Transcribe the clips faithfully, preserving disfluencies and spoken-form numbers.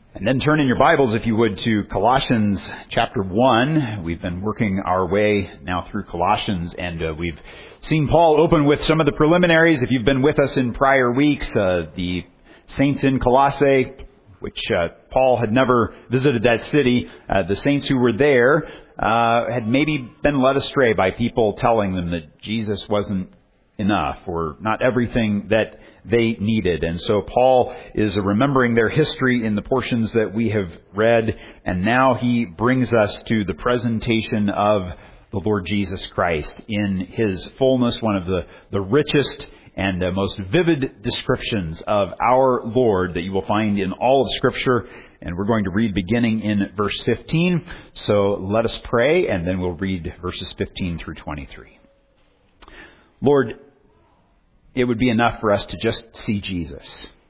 And then turn in your Bibles, if you would, to Colossians chapter one. We've been working our way now through Colossians, and uh, we've seen Paul open with some of the preliminaries. If you've been with us in prior weeks, uh, the saints in Colossae, which uh, Paul had never visited that city, uh, the saints who were there uh, had maybe been led astray by people telling them that Jesus wasn't enough, or not everything that they needed. And so Paul is remembering their history in the portions that we have read, and now he brings us to the presentation of the Lord Jesus Christ in His fullness, one of the, the richest and uh, most vivid descriptions of our Lord that you will find in all of Scripture. And we're going to read beginning in verse fifteen. So let us pray, and then we'll read verses fifteen through twenty-three. Lord, it would be enough for us to just see Jesus.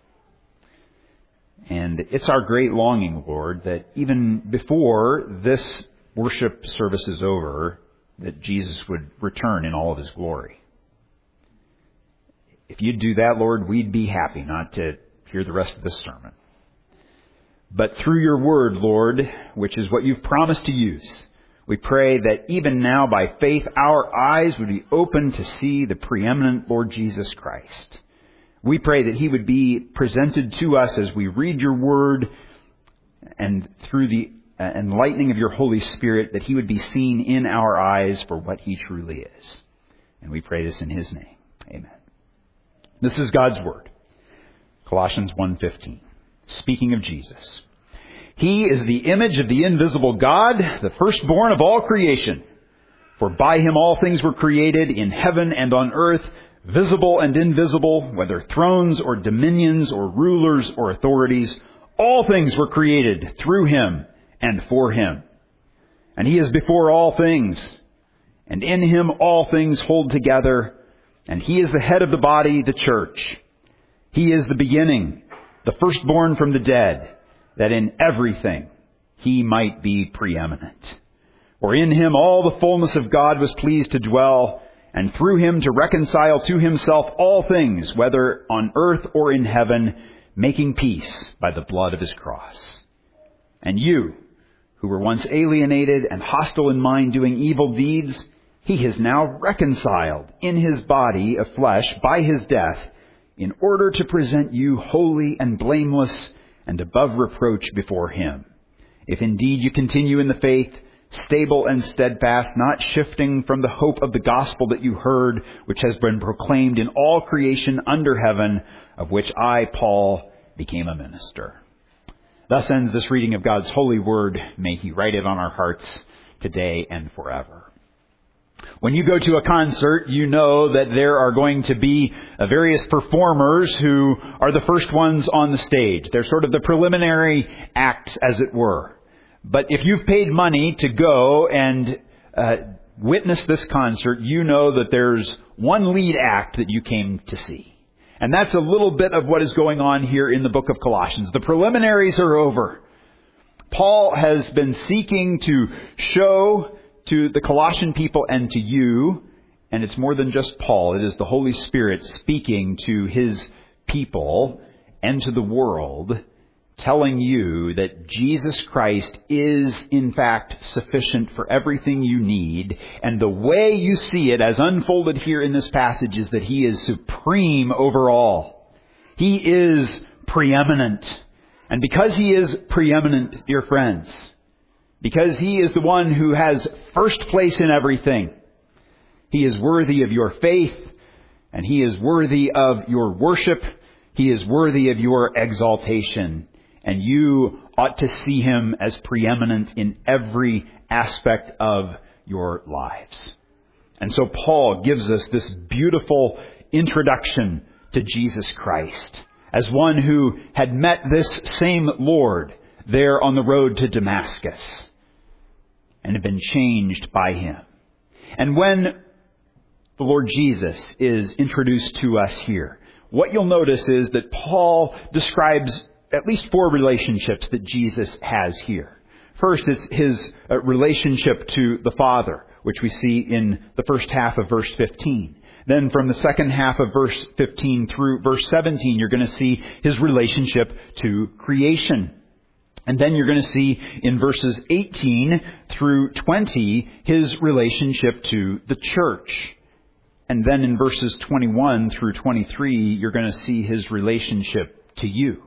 And it's our great longing, Lord, that even before this worship service is over, that Jesus would return in all of His glory. If you'd do that, Lord, we'd be happy not to hear the rest of this sermon. But through your word, Lord, which is what you've promised to use, we pray that even now, by faith, our eyes would be open to see the preeminent Lord Jesus Christ. We pray that He would be presented to us as we read your word, and through the enlightening of your Holy Spirit, that He would be seen in our eyes for what He truly is. And we pray this in His name. Amen. This is God's word. Colossians one fifteen. Speaking of Jesus. He is the image of the invisible God, the firstborn of all creation. For by Him all things were created in heaven and on earth, visible and invisible, whether thrones or dominions or rulers or authorities. All things were created through Him and for Him. And He is before all things, and in Him all things hold together. And He is the head of the body, the church. He is the beginning, the firstborn from the dead, that in everything He might be preeminent. For in Him all the fullness of God was pleased to dwell, and through Him to reconcile to Himself all things, whether on earth or in heaven, making peace by the blood of His cross. And you, who were once alienated and hostile in mind, doing evil deeds, He has now reconciled in His body of flesh by His death, in order to present you holy and blameless and above reproach before Him. If indeed you continue in the faith, stable and steadfast, not shifting from the hope of the gospel that you heard, which has been proclaimed in all creation under heaven, of which I, Paul, became a minister. Thus ends this reading of God's holy word. May He write it on our hearts today and forever. When you go to a concert, you know that there are going to be uh, various performers who are the first ones on the stage. They're sort of the preliminary acts, as it were. But if you've paid money to go and uh, witness this concert, you know that there's one lead act that you came to see. And that's a little bit of what is going on here in the book of Colossians. The preliminaries are over. Paul has been seeking to show to the Colossian people and to you, and it's more than just Paul, it is the Holy Spirit speaking to His people and to the world, telling you that Jesus Christ is in fact sufficient for everything you need. And the way you see it as unfolded here in this passage is that He is supreme over all. He is preeminent. And because He is preeminent, dear friends, because He is the one who has first place in everything, He is worthy of your faith, and He is worthy of your worship. He is worthy of your exaltation. And you ought to see Him as preeminent in every aspect of your lives. And so Paul gives us this beautiful introduction to Jesus Christ as one who had met this same Lord there on the road to Damascus and had been changed by Him. And when the Lord Jesus is introduced to us here, what you'll notice is that Paul describes at least four relationships that Jesus has here. First, it's His relationship to the Father, which we see in the first half of verse fifteen. Then from the second half of verse fifteen through verse seventeen, you're going to see His relationship to creation. And then you're going to see in verses eighteen through twenty his relationship to the church. And then in verses twenty-one through twenty-three, you're going to see his relationship to you.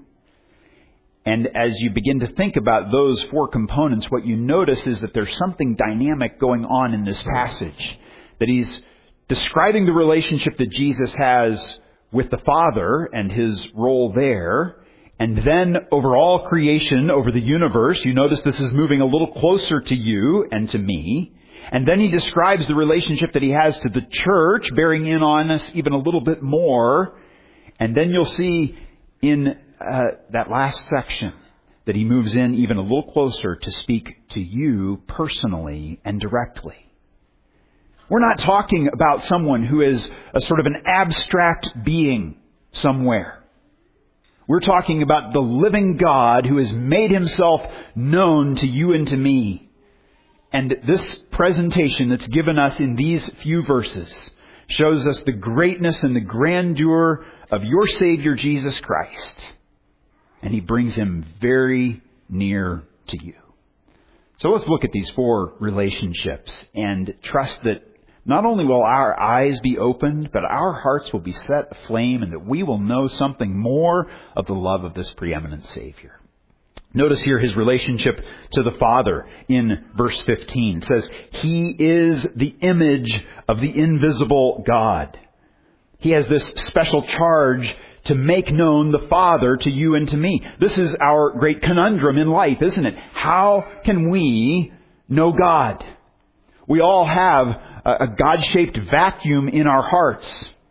And as you begin to think about those four components, what you notice is that there's something dynamic going on in this passage. That he's describing the relationship that Jesus has with the Father and his role there. And then over all creation, over the universe, you notice this is moving a little closer to you and to me. And then he describes the relationship that he has to the church, bearing in on us even a little bit more. And then you'll see in uh, that last section that he moves in even a little closer to speak to you personally and directly. We're not talking about someone who is a sort of an abstract being somewhere. We're talking about the living God who has made himself known to you and to me. And this presentation that's given us in these few verses shows us the greatness and the grandeur of your Savior, Jesus Christ. And he brings him very near to you. So let's look at these four relationships and trust that not only will our eyes be opened, but our hearts will be set aflame and that we will know something more of the love of this preeminent Savior. Notice here his relationship to the Father in verse fifteen. It says, he is the image of the invisible God. He has this special charge to make known the Father to you and to me. This is our great conundrum in life, isn't it? How can we know God? We all have a God-shaped vacuum in our hearts.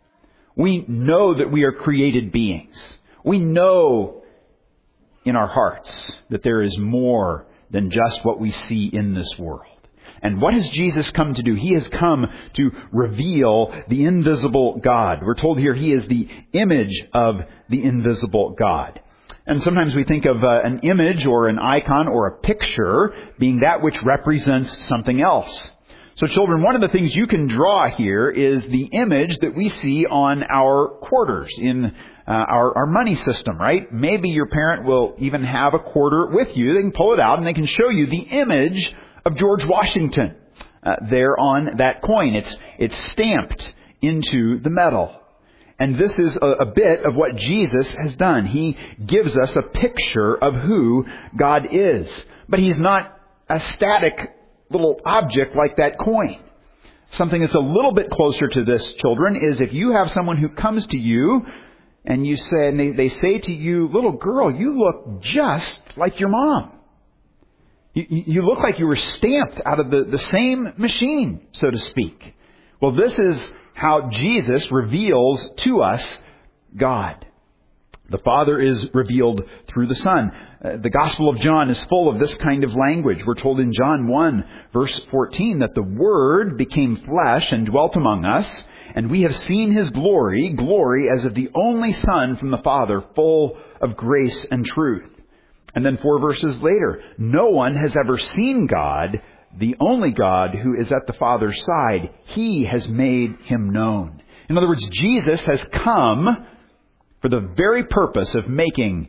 We know that we are created beings. We know in our hearts that there is more than just what we see in this world. And what has Jesus come to do? He has come to reveal the invisible God. We're told here he is the image of the invisible God. And sometimes we think of uh, an image or an icon or a picture being that which represents something else. So children, one of the things you can draw here is the image that we see on our quarters in uh, our, our money system, right? Maybe your parent will even have a quarter with you. They can pull it out and they can show you the image of George Washington uh, there on that coin. It's, it's stamped into the metal. And this is a, a bit of what Jesus has done. He gives us a picture of who God is. But he's not a static little object like that coin. Something that's a little bit closer to this, children, is if you have someone who comes to you and you say, and they, they say to you, little girl, you look just like your mom. You, you look like you were stamped out of the, the same machine, so to speak. Well, this is how Jesus reveals to us God. The Father is revealed through the Son. Uh, the Gospel of John is full of this kind of language. We're told in John one, verse fourteen, that the Word became flesh and dwelt among us, and we have seen his glory, glory as of the only Son from the Father, full of grace and truth. And then four verses later, no one has ever seen God, the only God who is at the Father's side. He has made him known. In other words, Jesus has come for the very purpose of making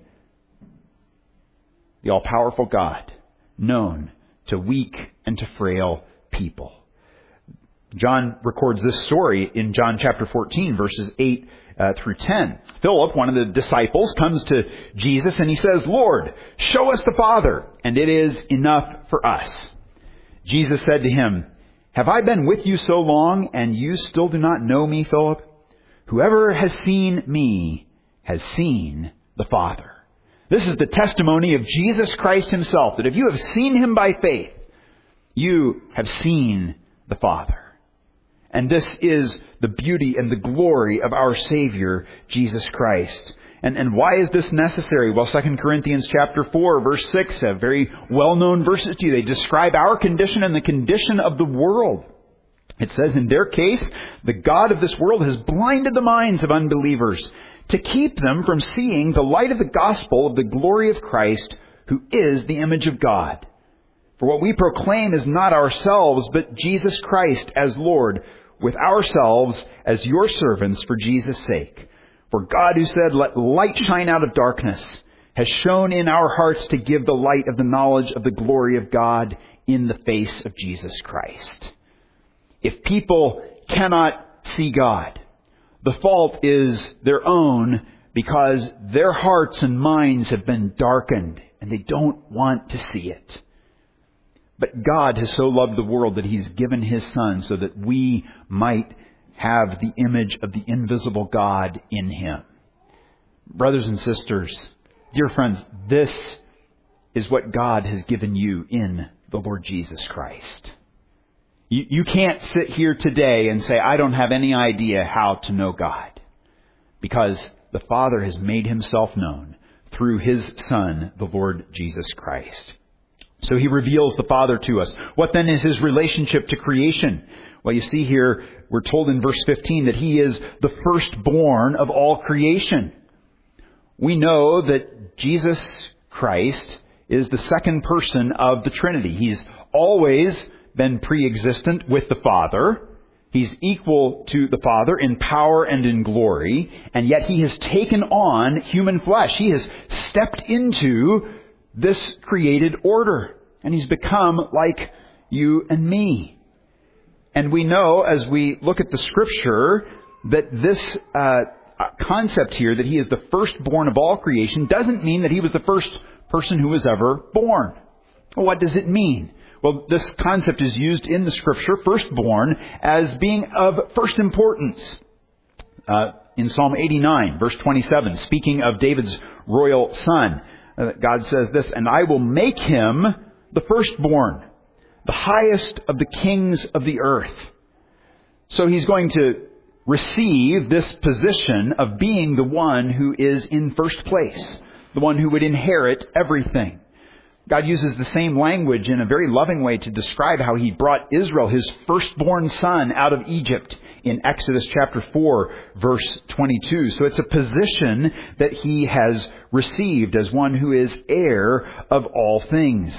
the all-powerful God known to weak and to frail people. John records this story in John chapter fourteen, verses eight uh, through ten. Philip, one of the disciples, comes to Jesus and he says, Lord, show us the Father, and it is enough for us. Jesus said to him, have I been with you so long, and you still do not know me, Philip? Whoever has seen me has seen the Father. This is the testimony of Jesus Christ himself, that if you have seen him by faith, you have seen the Father. And this is the beauty and the glory of our Savior, Jesus Christ. And, and why is this necessary? Well, Second Corinthians chapter four, verse six, have very well-known verses to you. They describe our condition and the condition of the world. It says, in their case, the God of this world has blinded the minds of unbelievers to keep them from seeing the light of the gospel of the glory of Christ, who is the image of God. For what we proclaim is not ourselves, but Jesus Christ as Lord, with ourselves as your servants for Jesus' sake. For God, who said, let light shine out of darkness, has shone in our hearts to give the light of the knowledge of the glory of God in the face of Jesus Christ. If people cannot see God, the fault is their own because their hearts and minds have been darkened and they don't want to see it. But God has so loved the world that He's given His Son so that we might have the image of the invisible God in Him. Brothers and sisters, dear friends, this is what God has given you in the Lord Jesus Christ. You, you can't sit here today and say, I don't have any idea how to know God. Because the Father has made Himself known through His Son, the Lord Jesus Christ. So He reveals the Father to us. What then is His relationship to creation? Well, you see here, we're told in verse fifteen that He is the firstborn of all creation. We know that Jesus Christ is the second person of the Trinity. He's always been pre-existent with the Father. He's equal to the Father in power and in glory. And yet He has taken on human flesh. He has stepped into this created order. And He's become like you and me. And we know as we look at the Scripture that this uh, concept here, that He is the firstborn of all creation, doesn't mean that He was the first person who was ever born. Well, what does it mean? Well, this concept is used in the Scripture, firstborn, as being of first importance. Uh, in Psalm eighty-nine, verse twenty-seven, speaking of David's royal son, uh, God says this, and I will make him the firstborn, the highest of the kings of the earth. So He's going to receive this position of being the one who is in first place, the one who would inherit everything. God uses the same language in a very loving way to describe how He brought Israel, His firstborn son, out of Egypt in Exodus chapter four, verse twenty-two. So it's a position that He has received as one who is heir of all things.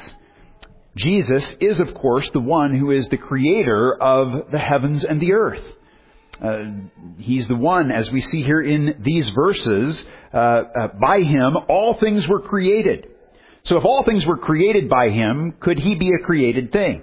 Jesus is, of course, the one who is the creator of the heavens and the earth. Uh, he's the one, as we see here in these verses, uh, uh, by Him all things were created. So if all things were created by Him, could He be a created thing?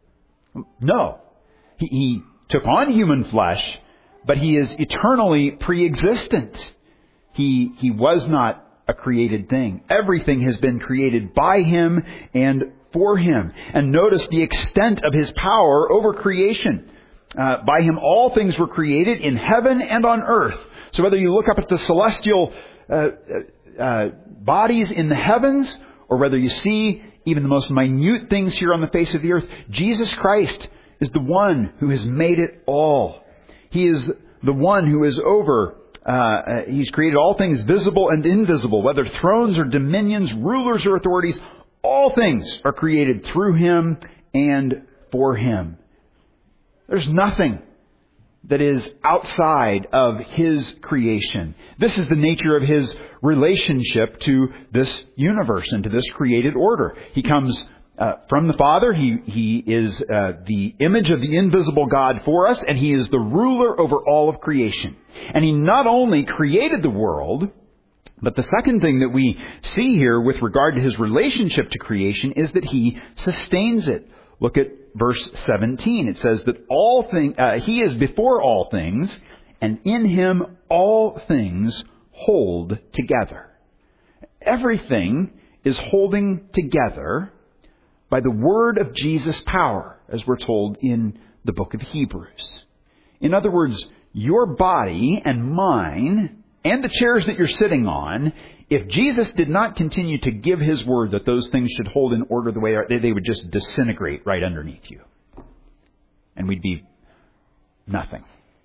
No. He, he took on human flesh, but He is eternally pre-existent. He, he was not a created thing. Everything has been created by Him and for Him. And notice the extent of His power over creation. Uh, by Him all things were created in heaven and on earth. So whether you look up at the celestial uh, uh, bodies in the heavens, or whether you see even the most minute things here on the face of the earth, Jesus Christ is the one who has made it all. He is the one who is over, uh, He's created all things visible and invisible, whether thrones or dominions, rulers or authorities, all things are created through Him and for Him. There's nothing that is outside of His creation. This is the nature of His relationship to this universe and to this created order. He comes uh, from the Father. He, he is uh, the image of the invisible God for us, and He is the ruler over all of creation. And He not only created the world, but the second thing that we see here with regard to His relationship to creation is that He sustains it. Look at verse seventeen. It says that all thing, uh, He is before all things, and in Him all things hold together. Everything is holding together by the word of Jesus' power, as we're told in the book of Hebrews. In other words, your body and mine and the chairs that you're sitting on, if Jesus did not continue to give His word that those things should hold in order the way they, they would just disintegrate right underneath you. And we'd be nothing.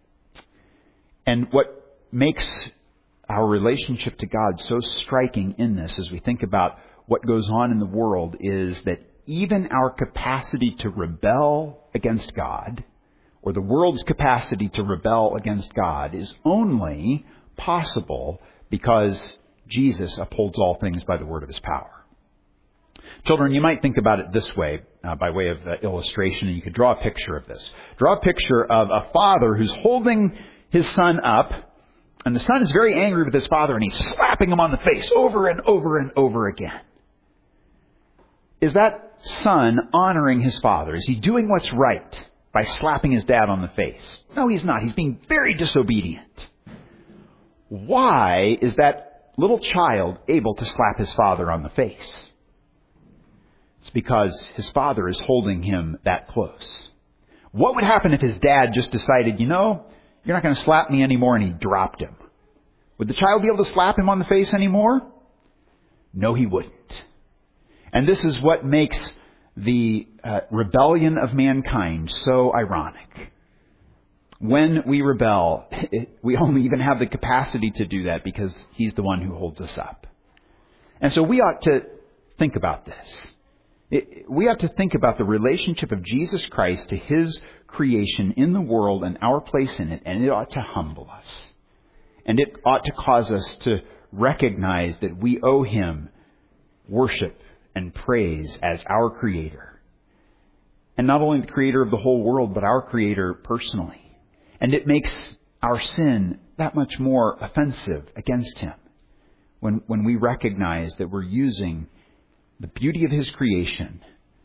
And what makes our relationship to God so striking in this, as we think about what goes on in the world, is that even our capacity to rebel against God, or the world's capacity to rebel against God, is only possible because Jesus upholds all things by the word of His power. Children, you might think about it this way, uh, by way of uh, illustration, and you could draw a picture of this. Draw a picture of a father who's holding his son up, and the son is very angry with his father, and he slaps slapping him on the face over and over and over again. Is that son honoring his father? Is he doing what's right by slapping his dad on the face? No, he's not. He's being very disobedient. Why is that little child able to slap his father on the face? It's because his father is holding him that close. What would happen if his dad just decided, you know, you're not going to slap me anymore, and he dropped him? Would the child be able to slap him on the face anymore? No, he wouldn't. And this is what makes the uh, rebellion of mankind so ironic. When we rebel, it, we only even have the capacity to do that because he's the one who holds us up. And so we ought to think about this. It, we ought to think about the relationship of Jesus Christ to his creation in the world and our place in it, and it ought to humble us. And it ought to cause us to recognize that we owe him worship and praise as our Creator. And not only the Creator of the whole world, but our Creator personally. And it makes our sin that much more offensive against him when, when we recognize that we're using the beauty of his creation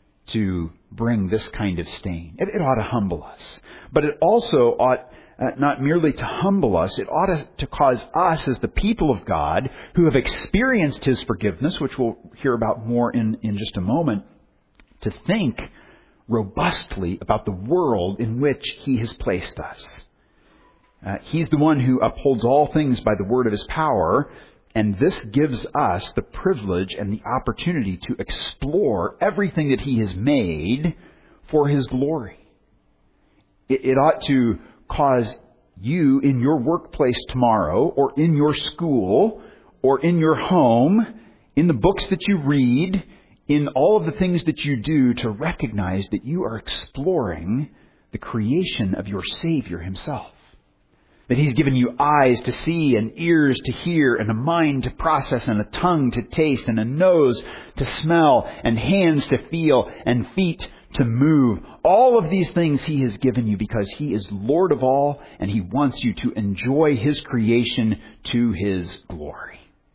to bring this kind of stain. It, it ought to humble us. But it also ought uh, not merely to humble us, it ought to, to cause us as the people of God who have experienced his forgiveness, which we'll hear about more in, in just a moment, to think robustly about the world in which he has placed us. Uh, he's the one who upholds all things by the word of his power, and this gives us the privilege and the opportunity to explore everything that he has made for his glory. It, it ought to cause you in your workplace tomorrow, or in your school, or in your home, in the books that you read, in all of the things that you do, to recognize that you are exploring the creation of your Savior himself. That he's given you eyes to see, and ears to hear, and a mind to process, and a tongue to taste, and a nose to smell, and hands to feel, and feet to move. All of these things he has given you because he is Lord of all, and he wants you to enjoy his creation to his glory.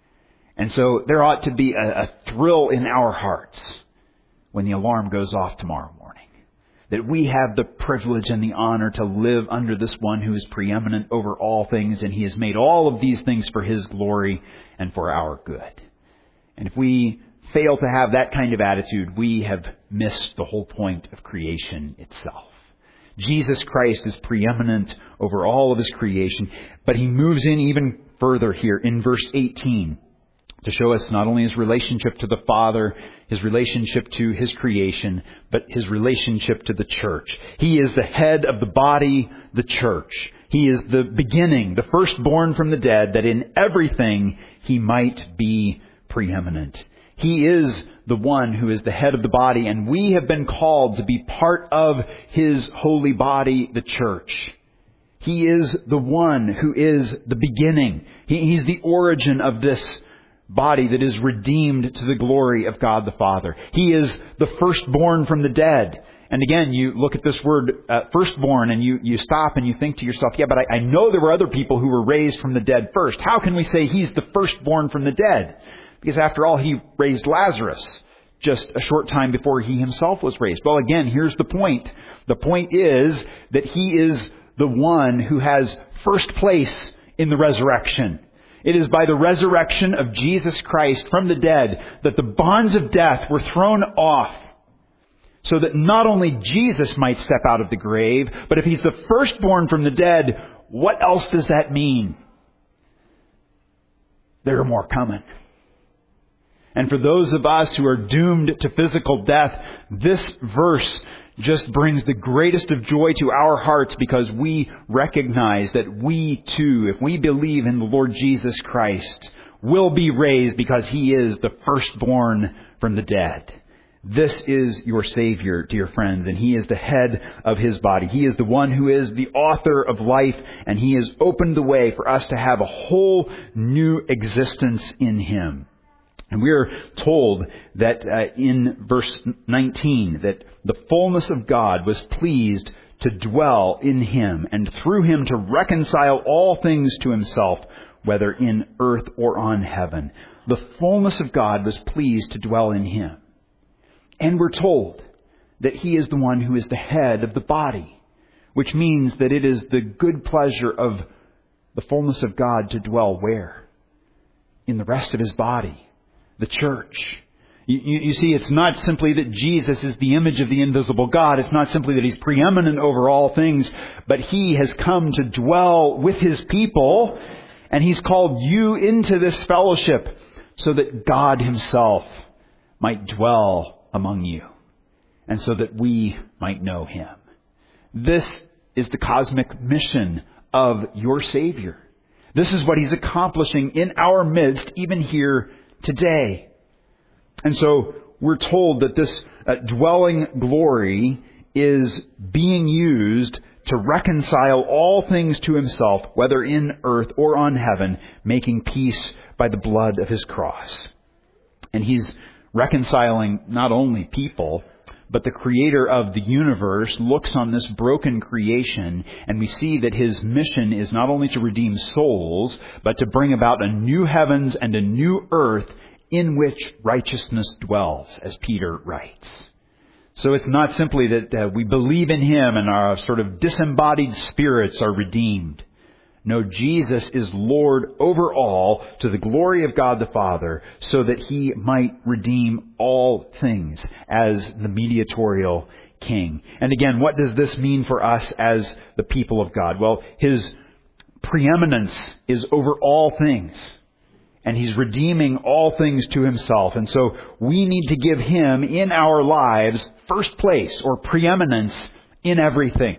And so there ought to be a, a thrill in our hearts when the alarm goes off tomorrow morning. That we have the privilege and the honor to live under this one who is preeminent over all things, and he has made all of these things for his glory and for our good. And if we fail to have that kind of attitude, we have missed the whole point of creation itself. Jesus Christ is preeminent over all of his creation, but he moves in even further here in verse eighteen. To show us not only his relationship to the Father, his relationship to his creation, but his relationship to the church. He is the head of the body, the church. He is the beginning, the firstborn from the dead, that in everything he might be preeminent. He is the one who is the head of the body, and we have been called to be part of his holy body, the church. He is the one who is the beginning. He, he's the origin of this body that is redeemed to the glory of God the Father. He is the firstborn from the dead. And again, you look at this word uh, firstborn, and you, you stop and you think to yourself, yeah, but I, I know there were other people who were raised from the dead first. How can we say he's the firstborn from the dead? Because after all, he raised Lazarus just a short time before he himself was raised. Well, again, here's the point. The point is that he is the one who has first place in the resurrection. It is by the resurrection of Jesus Christ from the dead that the bonds of death were thrown off, so that not only Jesus might step out of the grave, but if he's the firstborn from the dead, what else does that mean? There are more coming. And for those of us who are doomed to physical death, this verse just brings the greatest of joy to our hearts, because we recognize that we too, if we believe in the Lord Jesus Christ, will be raised because he is the firstborn from the dead. This is your Savior, dear friends, and he is the head of his body. He is the one who is the author of life, and he has opened the way for us to have a whole new existence in him. And we are told that uh, in verse nineteen, that the fullness of God was pleased to dwell in him, and through him to reconcile all things to himself, whether in earth or on heaven. The fullness of God was pleased to dwell in him. And we're told that he is the one who is the head of the body, which means that it is the good pleasure of the fullness of God to dwell where? In the rest of his body, the church. You, you, you see, it's not simply that Jesus is the image of the invisible God. It's not simply that he's preeminent over all things, but he has come to dwell with his people, and he's called you into this fellowship so that God himself might dwell among you, and so that we might know him. This is the cosmic mission of your Savior. This is what he's accomplishing in our midst, even here today. And so we're told that this uh, dwelling glory is being used to reconcile all things to himself, whether in earth or on heaven, making peace by the blood of his cross. And he's reconciling not only people, but the creator of the universe looks on this broken creation, and we see that his mission is not only to redeem souls, but to bring about a new heavens and a new earth in which righteousness dwells, as Peter writes. So it's not simply that uh, we believe in him and our sort of disembodied spirits are redeemed. No, Jesus is Lord over all to the glory of God the Father, so that he might redeem all things as the mediatorial king. And again, what does this mean for us as the people of God? Well, his preeminence is over all things, and he's redeeming all things to himself. And so we need to give him in our lives first place or preeminence in everything.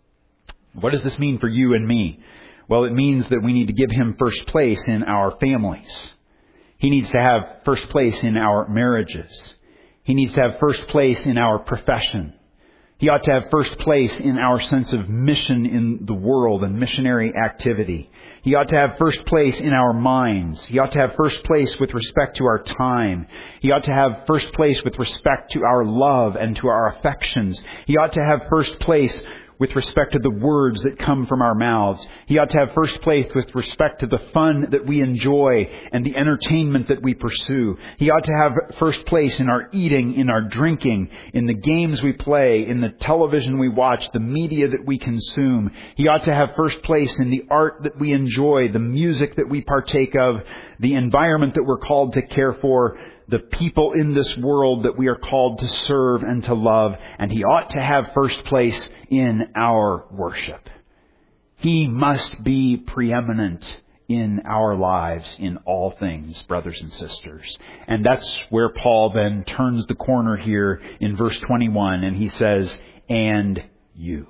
What does this mean for you and me? Well, it means that we need to give him first place in our families. He needs to have first place in our marriages. He needs to have first place in our profession. He ought to have first place in our sense of mission in the world and missionary activity. He ought to have first place in our minds. He ought to have first place with respect to our time. He ought to have first place with respect to our love and to our affections. He ought to have first place with respect to the words that come from our mouths. He ought to have first place with respect to the fun that we enjoy and the entertainment that we pursue. He ought to have first place in our eating, in our drinking, in the games we play, in the television we watch, the media that we consume. He ought to have first place in the art that we enjoy, the music that we partake of, the environment that we're called to care for, the people in this world that we are called to serve and to love. And he ought to have first place in our worship. He must be preeminent in our lives in all things, brothers and sisters. And that's where Paul then turns the corner here in verse twenty-one, and he says, and you.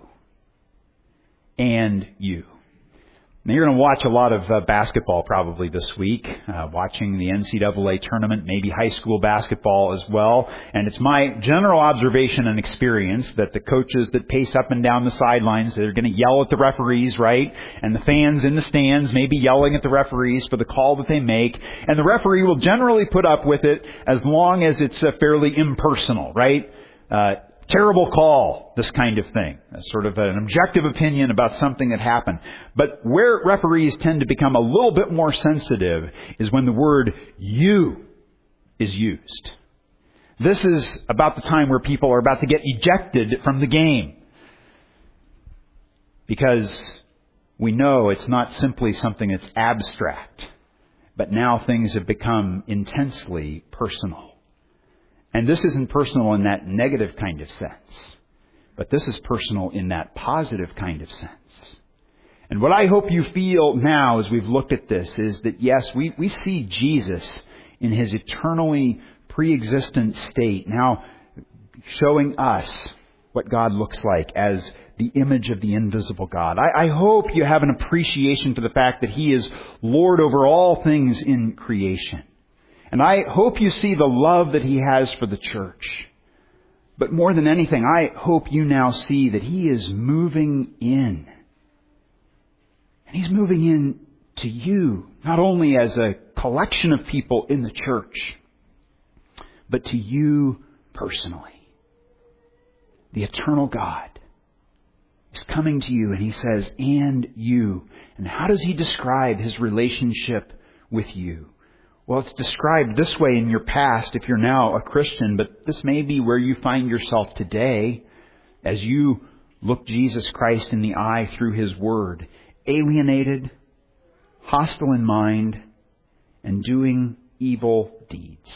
And you. Now, you're going to watch a lot of uh, basketball probably this week, uh, watching the N C double A tournament, maybe high school basketball as well. And it's my general observation and experience that the coaches that pace up and down the sidelines, they're going to yell at the referees, right? And the fans in the stands may be yelling at the referees for the call that they make. And the referee will generally put up with it as long as it's uh, fairly impersonal, right? Uh, Terrible call, this kind of thing. That's sort of an objective opinion about something that happened. But where referees tend to become a little bit more sensitive is when the word you is used. This is about the time where people are about to get ejected from the game. Because we know it's not simply something that's abstract, but now things have become intensely personal. And this isn't personal in that negative kind of sense, but this is personal in that positive kind of sense. And what I hope you feel now as we've looked at this is that, yes, we, we see Jesus in his eternally pre-existent state now showing us what God looks like as the image of the invisible God. I, I hope you have an appreciation for the fact that he is Lord over all things in creation. And I hope you see the love that he has for the church. But more than anything, I hope you now see that he is moving in. And he's moving in to you, not only as a collection of people in the church, but to you personally. The eternal God, He's coming to you and he says, and you. And how does he describe his relationship with you? Well, it's described this way in your past if you're now a Christian, but this may be where you find yourself today as you look Jesus Christ in the eye through his word. Alienated, hostile in mind, and doing evil deeds.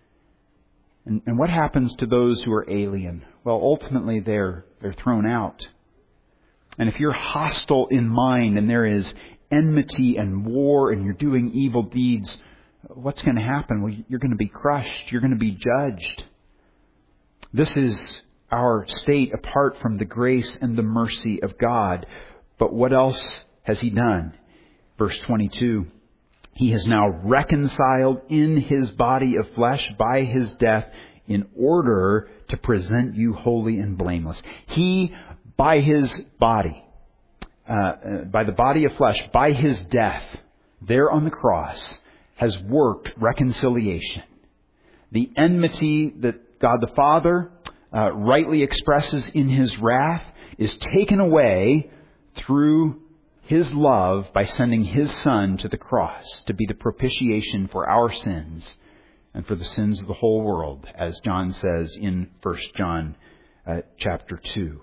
And, and what happens to those who are alien? Well, ultimately they're they're thrown out. And if you're hostile in mind and there is enmity and war and you're doing evil deeds, what's going to happen? Well, you're going to be crushed. You're going to be judged. This is our state apart from the grace and the mercy of God. But what else has he done? Verse twenty-two, he has now reconciled in his body of flesh by his death in order to present you holy and blameless. He, by his body, uh, by the body of flesh, by his death, there on the cross, has worked reconciliation. The enmity that God the Father uh, rightly expresses in his wrath is taken away through his love by sending his Son to the cross to be the propitiation for our sins and for the sins of the whole world, as John says in First John uh, chapter two.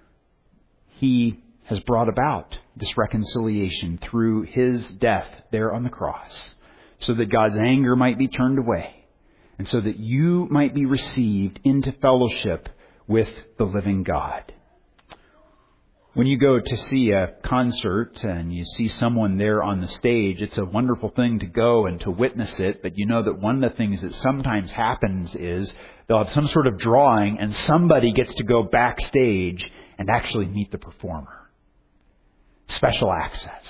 He has brought about this reconciliation through his death there on the cross, so that God's anger might be turned away, and so that you might be received into fellowship with the living God. When you go to see a concert and you see someone there on the stage, it's a wonderful thing to go and to witness it, but you know that one of the things that sometimes happens is they'll have some sort of drawing and somebody gets to go backstage and actually meet the performer. Special access.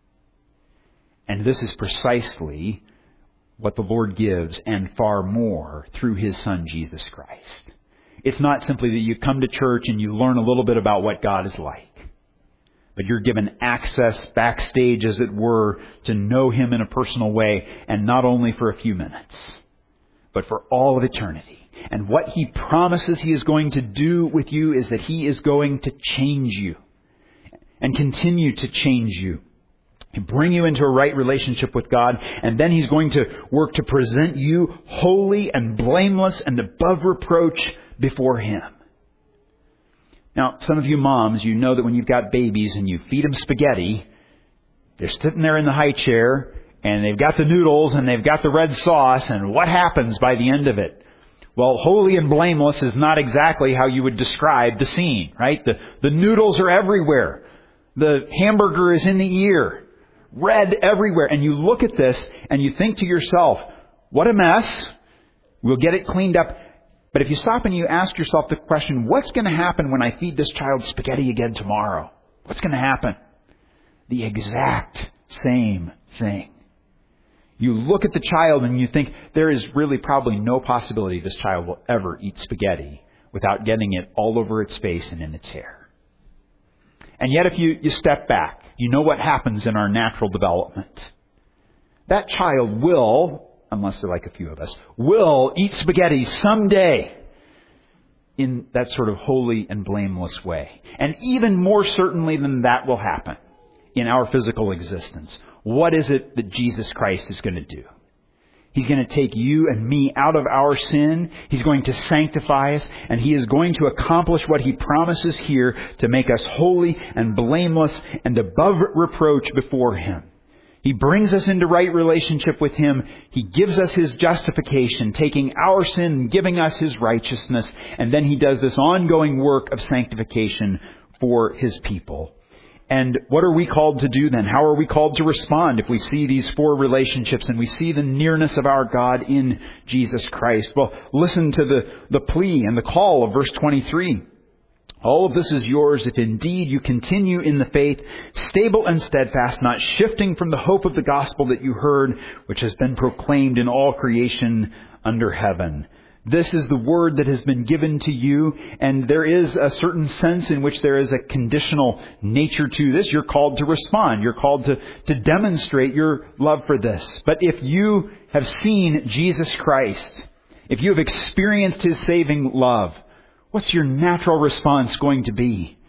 And this is precisely what the Lord gives and far more through his Son, Jesus Christ. It's not simply that you come to church and you learn a little bit about what God is like, but you're given access backstage, as it were, to know him in a personal way, and not only for a few minutes, but for all of eternity. And what he promises he is going to do with you is that he is going to change you and continue to change you. And bring you into a right relationship with God, and then he's going to work to present you holy and blameless and above reproach before him. Now, some of you moms, you know that when you've got babies and you feed them spaghetti, they're sitting there in the high chair, and they've got the noodles, and they've got the red sauce, and what happens by the end of it? Well, holy and blameless is not exactly how you would describe the scene, right? The, the noodles are everywhere. The hamburger is in the ear. Red everywhere. And you look at this and you think to yourself, what a mess. We'll get it cleaned up. But if you stop and you ask yourself the question, what's going to happen when I feed this child spaghetti again tomorrow? What's going to happen? The exact same thing. You look at the child and you think there is really probably no possibility this child will ever eat spaghetti without getting it all over its face and in its hair. And yet if you, you step back, you know what happens in our natural development. That child will, unless they're like a few of us, will eat spaghetti someday in that sort of holy and blameless way. And even more certainly than that will happen in our physical existence. What is it that Jesus Christ is going to do? He's going to take you and me out of our sin. He's going to sanctify us. And he is going to accomplish what he promises here to make us holy and blameless and above reproach before him. He brings us into right relationship with him. He gives us his justification, taking our sin and giving us his righteousness. And then he does this ongoing work of sanctification for his people. And what are we called to do then? How are we called to respond if we see these four relationships and we see the nearness of our God in Jesus Christ? Well, listen to the, the plea and the call of verse twenty-three. All of this is yours if indeed you continue in the faith, stable and steadfast, not shifting from the hope of the gospel that you heard, which has been proclaimed in all creation under heaven. This is the word that has been given to you, and there is a certain sense in which there is a conditional nature to this. You're called to respond. You're called to, to demonstrate your love for this. But if you have seen Jesus Christ, if you have experienced his saving love, what's your natural response going to be?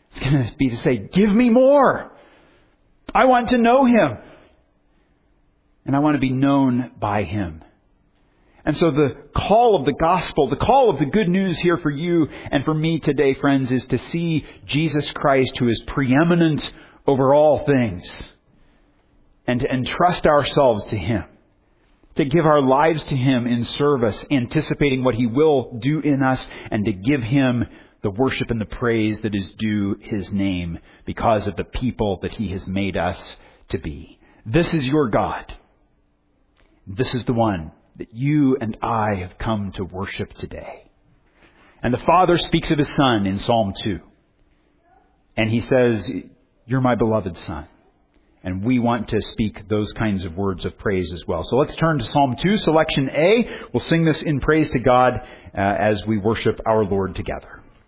It's going to be to say, give me more. I want to know Him. And I want to be known by Him. And so the call of the gospel, the call of the good news here for you and for me today, friends, is to see Jesus Christ, who is preeminent over all things, and to entrust ourselves to Him, to give our lives to Him in service, anticipating what He will do in us, and to give Him the worship and the praise that is due His name because of the people that He has made us to be. This is your God. This is the one that you and I have come to worship today. And the Father speaks of His Son in Psalm two. And He says, you're my beloved Son. And we want to speak those kinds of words of praise as well. So let's turn to Psalm two, selection A. We'll sing this in praise to God uh, as we worship our Lord together.